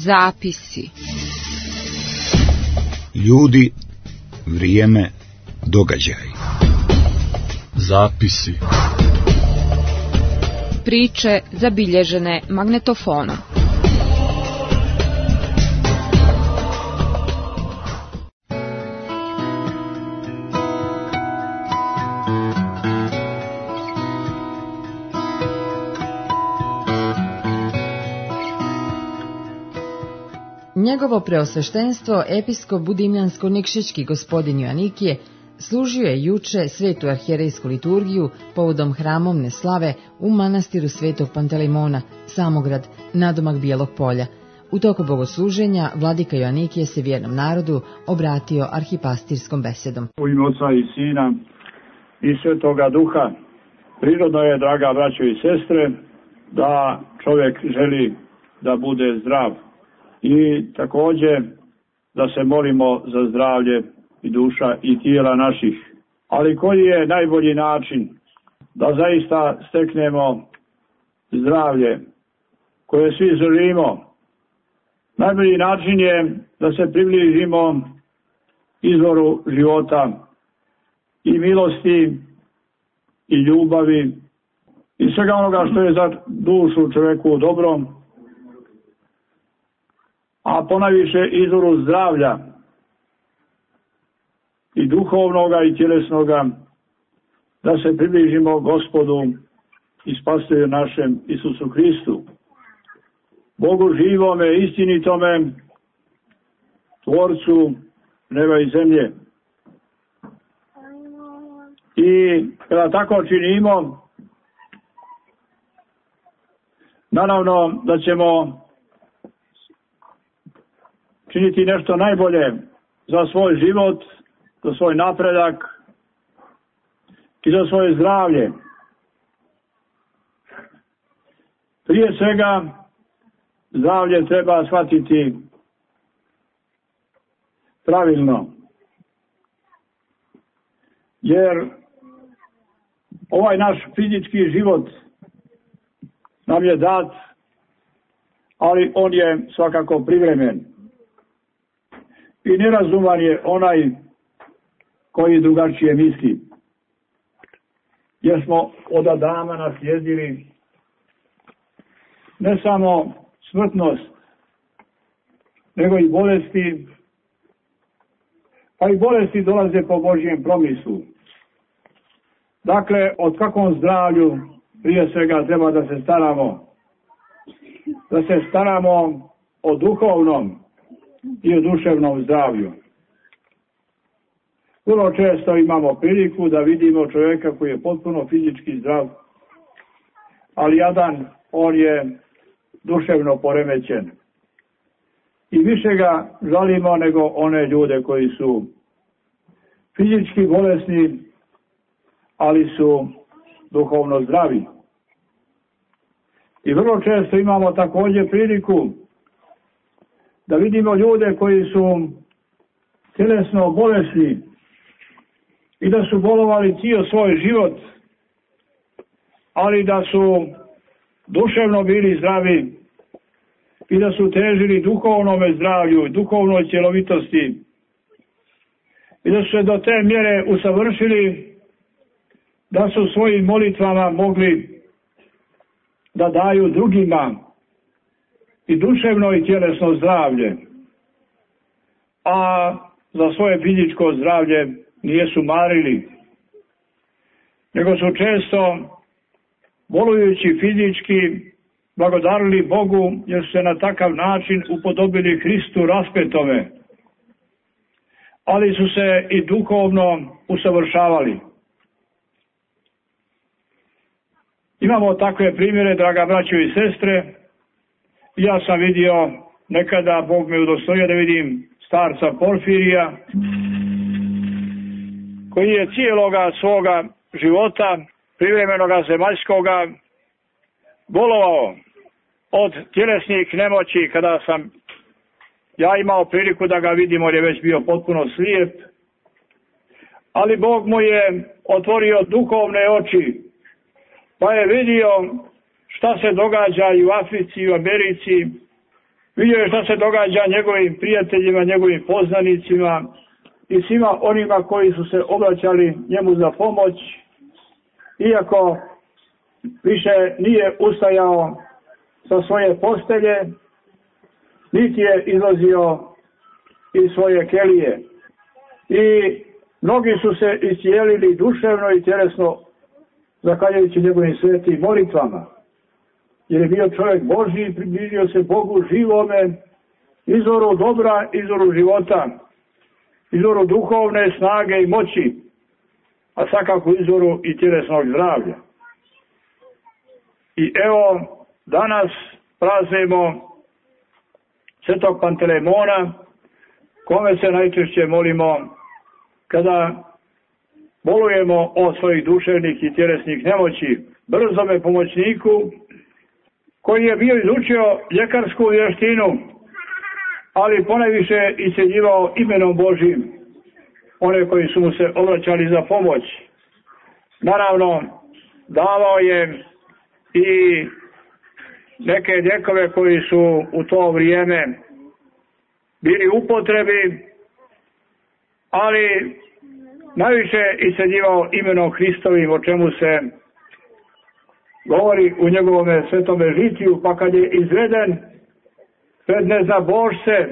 Zapisi. Ljudi, vrijeme, događaj. Zapisi. Priče zabilježene magnetofonom. Njegovo preosveštenstvo, episkop budimljansko-nikšićki gospodin Joanikije, služio je juče svetu arhijerejsku liturgiju povodom hramovne slave u manastiru Svetog Pantelimona, Samograd, nadomak Bijelog polja. U toku bogosluženja vladika Joanikije se vjernom narodu obratio arhipastirskom besedom. U ime Oca i Sina i Svetoga Duha. Prirodno je, draga braćo i sestre, da čovjek želi da bude zdrav. I također da se molimo za zdravlje i duša i tijela naših. Ali koji je najbolji način da zaista steknemo zdravlje koje svi želimo? Najbolji način je da se približimo izvoru života i milosti i ljubavi i svega onoga što je za dušu čovjeku dobro, a ponajviše izvoru zdravlja i duhovnoga i tjelesnoga, da se približimo Gospodu i Spasitelju našem Isusu Hristu, Bogu živome, istinitome, Tvorcu neba i zemlje. I kada tako činimo, naravno da ćemo činiti nešto najbolje za svoj život, za svoj napredak i za svoje zdravlje. Prije svega, zdravlje treba shvatiti pravilno, jer ovaj naš fizički život nam je dat, ali on je svakako privremen. I nerazuman je onaj koji drugačije misli. Jer smo od Adama naslijedili ne samo smrtnost, nego i bolesti, pa i bolesti dolaze po Božjem promislu. Dakle, od kakvom zdravlju prije svega treba da se staramo? Da se staramo o duhovnom i o duševnom zdravlju. Vrlo često imamo priliku da vidimo čovjeka koji je potpuno fizički zdrav, ali jadan, on je duševno poremećen. I više ga žalimo nego one ljude koji su fizički bolesni, ali su duhovno zdravi. I vrlo često imamo također priliku da vidimo ljude koji su tjelesno bolesni i da su bolovali cijel svoj život, ali da su duševno bili zdravi i da su težili duhovnome zdravlju i duhovnoj cjelovitosti i da su se do te mjere usavršili da su svojim molitvama mogli da daju drugima i duševno i tjelesno zdravlje, a za svoje fizičko zdravlje nisu marili, nego su često, bolujući fizički, blagodarili Bogu jer su se na takav način upodobili Hristu raspetome, ali su se i duhovno usavršavali. Imamo takve primjere, draga braćo i sestre. Ja sam vidio nekada, Bog me udostojio da vidim starca Porfirija, koji je cijeloga svoga života, privremenoga zemaljskoga, bolovao od tjelesnih nemoći. Kada sam ja imao priliku da ga vidim, on je već bio potpuno slijep, ali Bog mu je otvorio duhovne oči, pa je vidio šta se događa i u Africi i u Americi Vidio je šta se događa njegovim prijateljima, njegovim poznanicima i svima onima koji su se obraćali njemu za pomoć, iako više nije ustajao sa svoje postelje, niti je izlazio iz svoje kelije. I mnogi su se iscijelili duševno i tjelesno zahvaljujući njegovim svetim molitvama. Jer je bio čovjek Božji, približio se Bogu živome, izvoru dobra, izvoru života, izvoru duhovne snage i moći, a svakako izvoru i tjelesnog zdravlja. I evo, danas praznujemo Svetog Pantelemona, kome se najčešće molimo kada bolujemo od svojih duševnih i tjelesnih nemoći, brzome pomoćniku, koji je bio izučio ljekarsku vještinu, ali ponajviše iscijeljivao imenom Božjim one koji su mu se obraćali za pomoć. Naravno, davao je i neke lijekove koji su u to vrijeme bili u upotrebi, ali najviše iscijeljivao imenom Hristovim, o čemu se govori u njegovome svetome žitiju, pa kad je izveden pred neznabožce,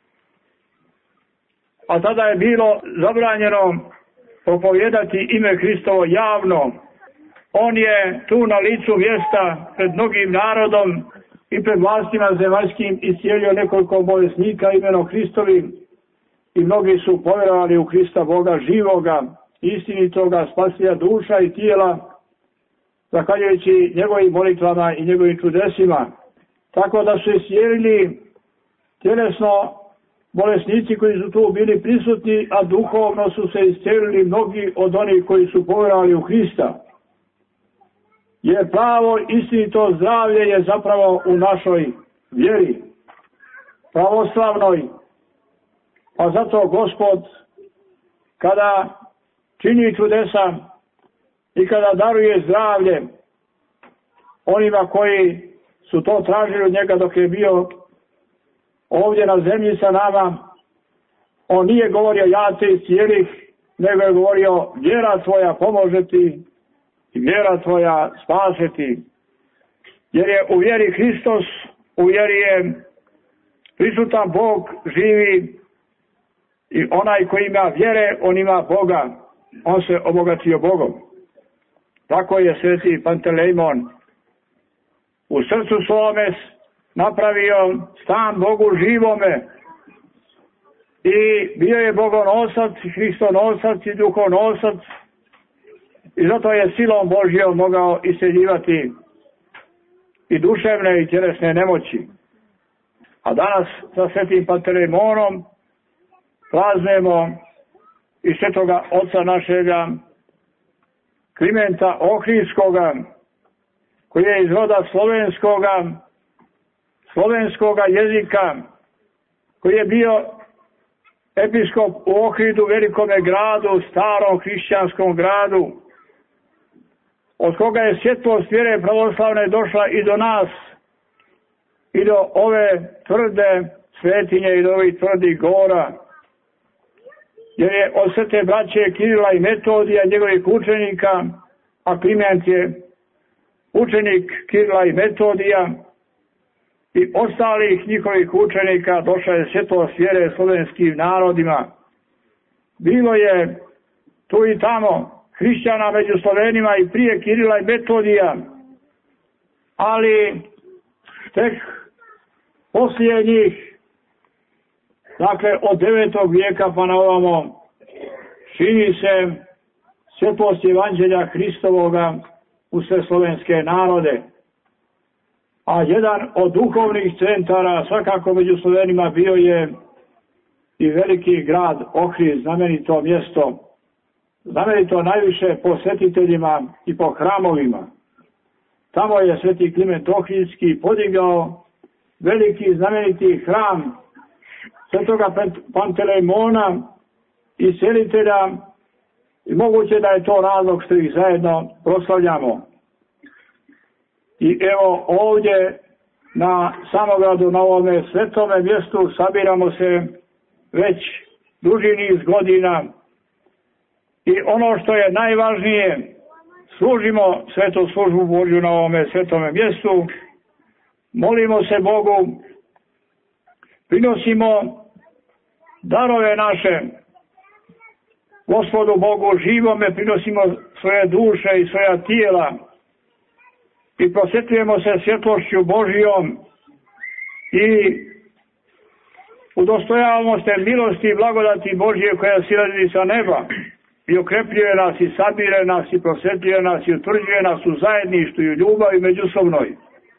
a tada je bilo zabranjeno propovijedati ime Hristovo javno, on je tu na licu mjesta pred mnogim narodom i pred vlastima zemaljskim iscijelio nekoliko bolesnika imenom Hristovim i mnogi su povjerovali u Hrista Boga živoga, istinitoga, spasitelja duša i tijela, zahvaljujući njegovim molitvama i njegovim čudesima. Tako da su iscijelili tjelesno bolesnici koji su tu bili prisutni, a duhovno su se iscijelili mnogi od onih koji su povjerovali u Hrista. Jer pravo istinito zdravlje je zapravo u našoj vjeri, pravoslavnoj. Pa zato Gospod, kada čini čudesa i kada daruje zdravlje onima koji su to tražili od njega dok je bio ovdje na zemlji sa nama, on nije govorio ja te iscijelih, nego je govorio vjera tvoja pomože ti i vjera tvoja spaseti. Jer je u vjeri Hristos, u vjeri je prisutan Bog živi i onaj koji ima vjere, on ima Boga, on se obogatio Bogom. Tako je sveti Pantelemon u srcu svome napravio stan Bogu živome i bio je Bogonosac, Hristonosac i duhonosac i zato je silom Božjom mogao iscijeljivati i duševne i tjelesne nemoći. A danas sa svetim Pantelemonom praznujemo i svetoga oca našega Klimenta Ohridskoga, koji je iz roda slovenskoga jezika, koji je bio episkop u Ohridu, velikome gradu, starom hrišćanskom gradu, od koga je svjetlost vjere pravoslavne došla i do nas, i do ove tvrde svetinje i do ovih tvrdih gora, jer je od svete braće Kirila i Metodija, njegovih učenika, a Kliment je učenik Kirila i Metodija i ostalih njihovih učenika, došla je svjetlost vjere slovenskim narodima. Bilo je tu i tamo hrišćana među Slovenima i prije Kirila i Metodija, ali tek poslije njih, dakle od 9. vijeka pa na ovamo, širi se svjetlost evanđelja Hristovoga u sve slovenske narode. A jedan od duhovnih centara svakako među Slovenima bio je i veliki grad Ohrid, znamenito mjesto, znamenito najviše po svetiteljima i po hramovima. Tamo je sveti Kliment Ohridski podigao veliki znameniti hram svetoga Pantelemona i selitelja i moguće da je to razlog što ih zajedno proslavljamo. I evo ovdje na Samogradu, na ovome svetome mjestu, sabiramo se već duži niz godina i ono što je najvažnije, služimo svetu službu Božju na ovome svetome mjestu, molimo se Bogu, prinosimo darove naše Gospodu Bogu živome, prinosimo svoje duše i svoja tijela i prosvetljujemo se svjetlošću Božjom i udostojavamo se milosti i blagodati Božje koja silazi sa neba i okrepljuje nas i sabire nas i prosvetljuje nas i utvrđuje nas u zajedništvu i u ljubavi međusobnoj.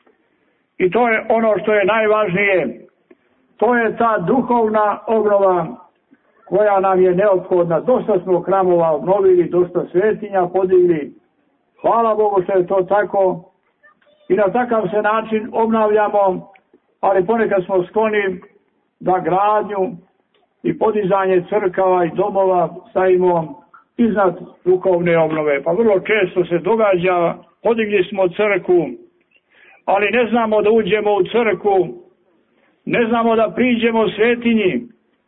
I to je ono što je najvažnije. To je ta duhovna obnova koja nam je neophodna. Dosta smo hramova obnovili, dosta svetinja podigli. Hvala Bogu što je to tako. I na takav se način obnavljamo, ali ponekad smo skloni da gradnju i podizanje crkava i domova stavimo iznad duhovne obnove. Pa vrlo često se događa, podigli smo crkvu, ali ne znamo da uđemo u crkvu, ne znamo da priđemo svetinji,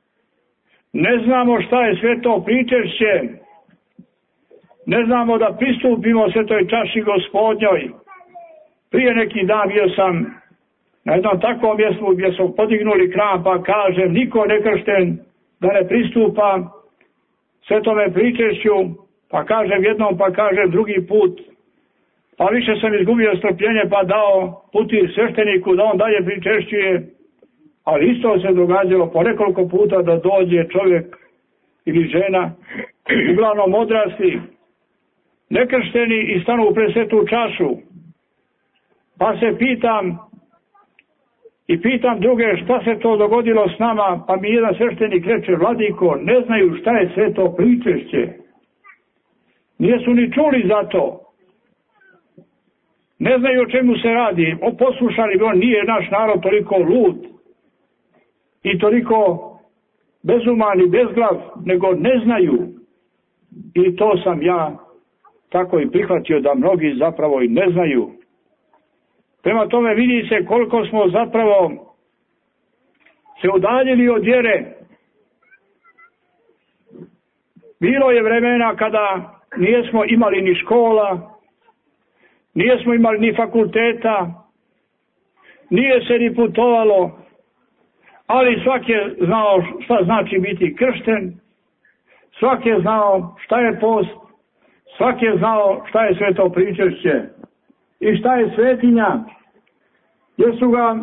ne znamo šta je sveto pričešće, ne znamo da pristupimo svetoj čaši Gospodnjoj. Prije neki dan bio sam na jednom takvom mjestu gdje smo podignuli hram, pa kažem, niko nekršten da ne pristupa svetome pričešću, pa kažem jednom, pa kažem drugi put, pa više sam izgubio strpljenje, pa dao putir svešteniku da on dalje pričešćuje, ali isto se događalo po nekoliko puta da dođe čovjek ili žena, uglavnom odrasli, nekršteni i stanu pred svetu čašu, pa se pitam i pitam druge šta se to dogodilo s nama, pa mi jedan sveštenik reče, vladiko, ne znaju šta je sveto pričešće. Nisu ni čuli za to. Ne znaju o čemu se radi. Poslušali bi, on nije naš narod toliko lud i toliko bezuman i bezglav, nego ne znaju. I to sam ja tako i prihvatio da mnogi zapravo i ne znaju. Prema tome vidi se koliko smo zapravo se udaljili od vjere. Bilo je vremena kada nijesmo imali ni škola, nijesmo imali ni fakulteta, nije se ni putovalo, ali svak je znao šta znači biti kršten, svak je znao šta je post, svak je znao šta je sveto pričešće i šta je svetinja, jer su ga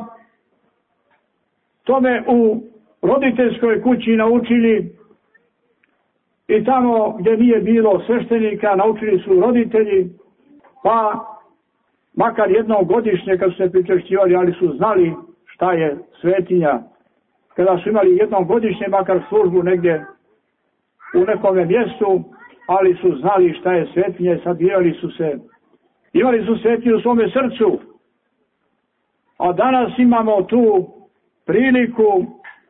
tome u roditeljskoj kući naučili i tamo gdje nije bilo sveštenika naučili su roditelji, pa makar jednom godišnje kad su se pričešćivali, ali su znali šta je svetinja. Kada su imali jednom godišnje makar službu negdje u nekome mjestu, ali su znali šta je svetinja i sabirali su se. Imali su svetinju u svome srcu. A danas imamo tu priliku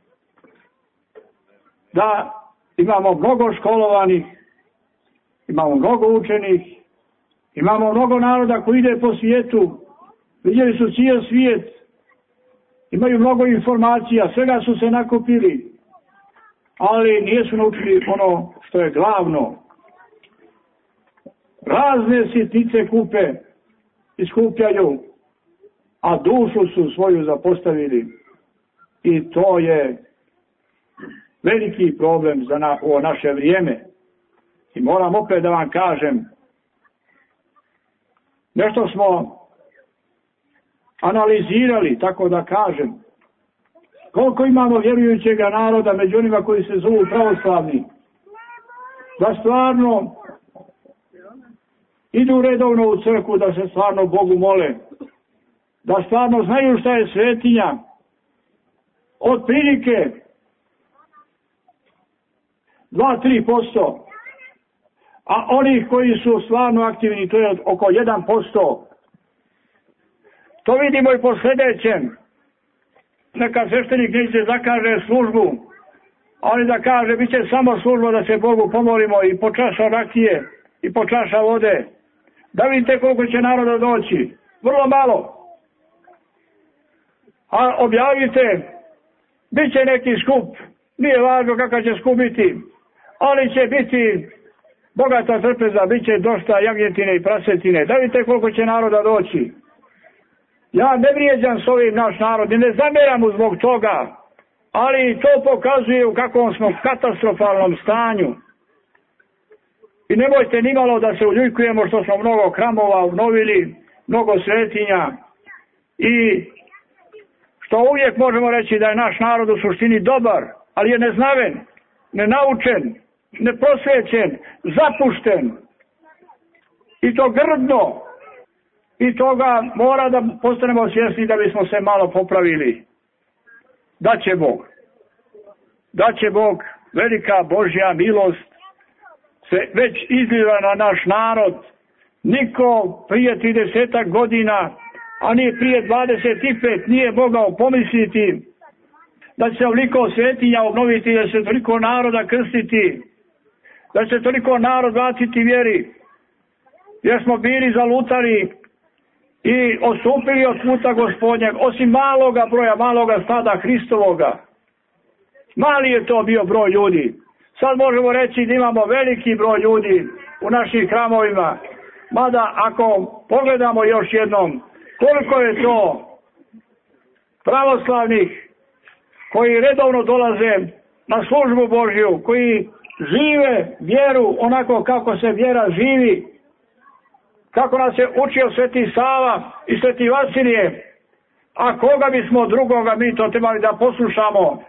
da imamo mnogo školovanih, imamo mnogo učenih, imamo mnogo naroda koji ide po svijetu, vidjeli su cijel svijet, imaju mnogo informacija, svega su se nakupili, ali nisu naučili ono što je glavno. Razne sitnice kupe i skupljaju, a dušu su svoju zapostavili. I to je veliki problem za ovo naše vrijeme. I moram opet da vam kažem, nešto smo analizirali, tako da kažem, koliko imamo vjerujućega naroda među onima koji se zovu pravoslavni, da stvarno idu redovno u crkvu, da se stvarno Bogu mole, da stvarno znaju šta je svetinja, od prilike 2-3%, a onih koji su stvarno aktivni, to je oko 1%. To vidimo i po sljedećem. Neka sveštenik neće zakaže službu, ali da kaže, bit će samo služba da se Bogu pomolimo i po čaša rakije i po čaša vode. Da vidite koliko će naroda doći. Vrlo malo. A objavite, bit će neki skup, nije važno kakav će skup biti, ali će biti bogata trpeza, bit će dosta jagnjetine i prasetine. Da vidite koliko će naroda doći. Ja ne vrijeđam s ovim naš narod i ne zamjeram mu zbog toga, ali to pokazuje u kakvom smo katastrofalnom stanju. I nemojte nimalo da se uljuljkujemo što smo mnogo hramova obnovili, mnogo svetinja i što uvijek možemo reći da je naš narod u suštini dobar, ali je neznaven, nenaučen, neprosvećen, zapušten i to grdno. I toga mora da postanemo svjesni da bismo se malo popravili. Da će Bog, velika Božja milost se već izliva na naš narod. Niko prije 30 godina, a nije prije 25, nije mogao pomisliti da će se ovoliko svetinja obnoviti, da će se toliko naroda krstiti, da će se toliko narod vratiti vjeri. Jer smo bili zalutali i odstupili od puta Gospodnjeg, osim maloga broja, maloga stada Hristovoga. Mali je to bio broj ljudi. Sad možemo reći da imamo veliki broj ljudi u našim hramovima. Mada ako pogledamo još jednom koliko je to pravoslavnih koji redovno dolaze na službu Božju, koji žive vjeru onako kako se vjera živi, kako nas je učio Sveti Sava i Sveti Vasilije, a koga bismo drugoga mi to trebali da poslušamo,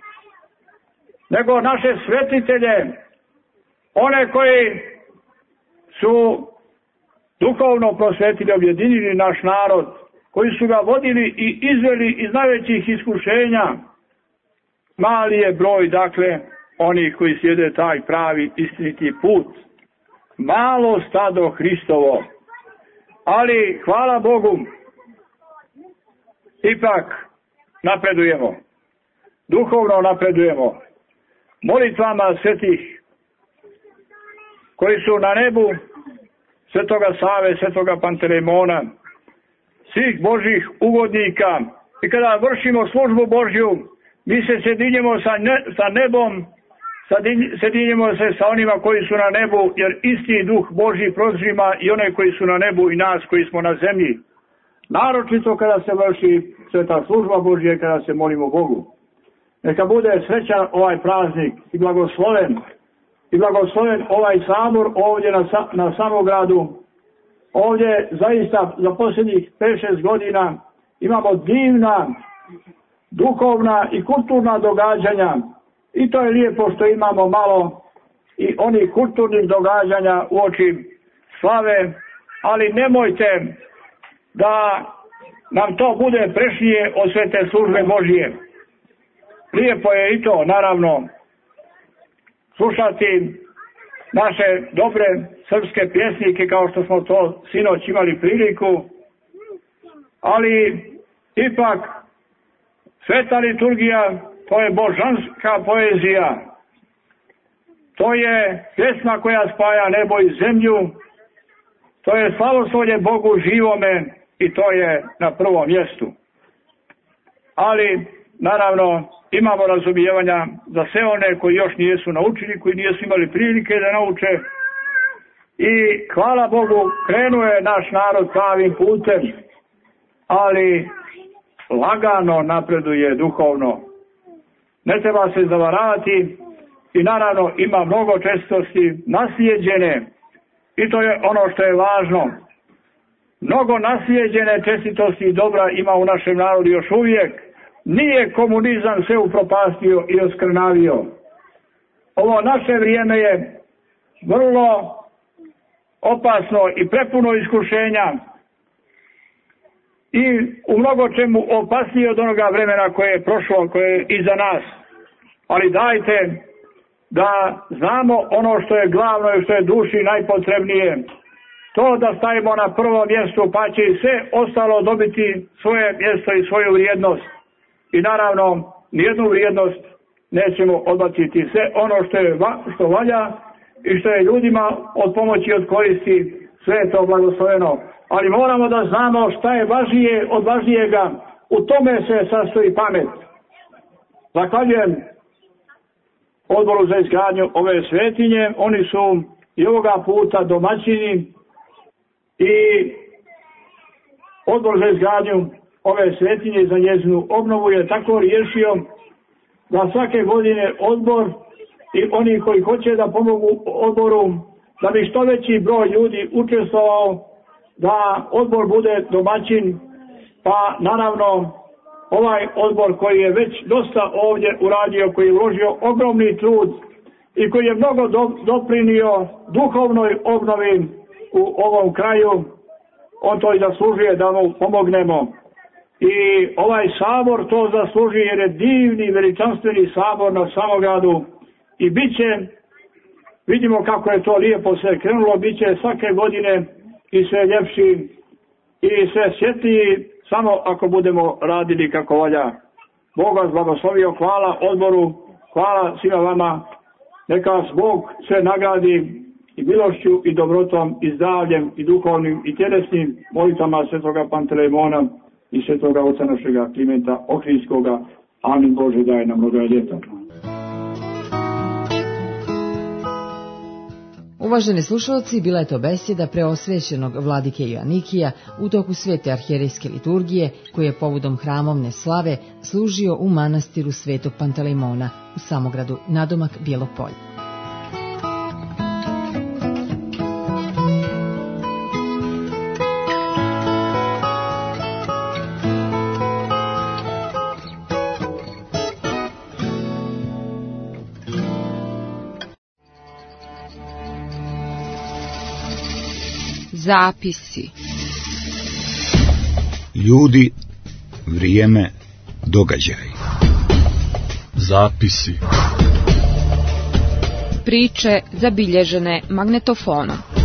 nego naše svetitelje, one koji su duhovno prosvetili, objedinili naš narod, koji su ga vodili i izveli iz najvećih iskušenja. Mali je broj, dakle, onih koji slijede taj pravi istiniti put. Malo stado Hristovo, ali hvala Bogu, ipak napredujemo, duhovno napredujemo, molitvama svetih koji su na nebu, Svetoga Save, Svetoga Pantelemona, svih Božih ugodnika. I kada vršimo službu Božju, mi se sjedinjemo sa nebom, sjedinjemo se sa onima koji su na nebu, jer isti duh Božji prožima i one koji su na nebu i nas koji smo na zemlji. Naročito kada se vrši sveta služba Božja, kada se molimo Bogu. Neka bude srećan ovaj praznik i blagosloven ovaj sabor ovdje na Samogradu. Ovdje zaista za posljednjih 5-6 godina imamo divna duhovna i kulturna događanja. I to je lijepo što imamo malo i onih kulturnih događanja uoči slave, ali nemojte da nam to bude prešnije od svete službe Božije. Lijepo je i to, naravno, slušati naše dobre srpske pjesnike kao što smo to sinoć imali priliku, ali ipak sveta liturgija, to je božanska poezija. To je pjesma koja spaja nebo i zemlju. To je slavoslovlje Bogu živome i to je na prvom mjestu. Ali, naravno, imamo razumijevanja za sve one koji još nisu naučili, koji nisu imali prilike da nauče. I hvala Bogu, krenuo je naš narod pravim putem, ali lagano napreduje duhovno. Ne treba se zavaravati i naravno ima mnogo čestitosti naslijeđene i to je ono što je važno. Mnogo naslijeđene čestitosti i dobra ima u našem narodu još uvijek. Nije komunizam se upropastio i oskrnavio. Ovo naše vrijeme je vrlo opasno i prepuno iskušenja i u mnogo čemu opasnije od onoga vremena koje je prošlo, koje je iza nas. Ali dajte da znamo ono što je glavno i što je duši najpotrebnije. To da stavimo na prvo mjesto, pa će i sve ostalo dobiti svoje mjesto i svoju vrijednost. I naravno, nijednu vrijednost nećemo odbaciti. Sve ono što valja i što je ljudima od pomoći, od koristi, sve je to blagosloveno. Ali moramo da znamo šta je važnije od važnijega, U tome se sastoji pamet. Zahvaljujem Odboru za izgradnju ove svetinje. Oni su i ovoga puta domaćini i Odbor za izgradnju ove svetinje za njezinu obnovu je tako riješio da svake godine odbor i oni koji hoće da pomogu odboru, da bi što veći broj ljudi učestvovao, da odbor bude domaćin, pa naravno ovaj odbor koji je već dosta ovdje uradio, koji je uložio ogromni trud i koji je mnogo doprinio duhovnoj obnovi u ovom kraju, on to i zaslužuje da mu pomognemo. I ovaj sabor to zaslužuje jer je divni, veličanstveni sabor na Samogradu i bit će, vidimo kako je to lijepo sve krenulo, bit će svake godine i sve ljepši i sve svjetliji, samo ako budemo radili kako valja. Bog vas blagoslovio, hvala odboru, hvala svima vama, neka vas Bog sve nagradi i milošću i dobrotom i zdravljem i duhovnim i tjelesnim molitvama Svetoga Pantelejmona i Svetoga Oca našega Klimenta Ohridskoga. Amin. Bože, daj nam mnogo ljeta. Uvaženi slušalci, bila je to besjeda preosvećenog vladike Joanikija u toku svete arhijerejske liturgije, koji je povodom hramovne slave služio u manastiru Svetog Pantelejmona u Samogradu nadomak Bijelog polja. Zapisi. Ljudi, vrijeme, događaj. Zapisi. Priče zabilježene magnetofonom.